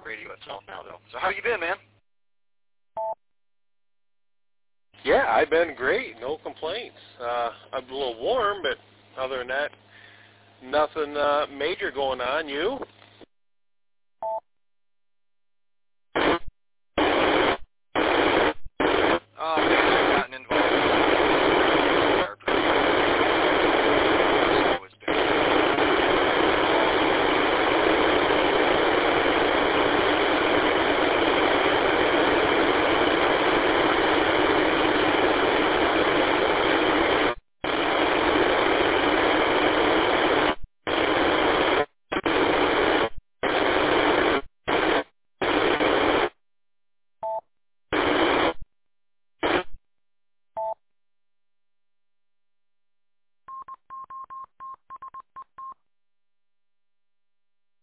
radio itself now, though. So how you been, man? Yeah, I've been great. No complaints. I'm a little warm, but other than that, nothing major going on. You?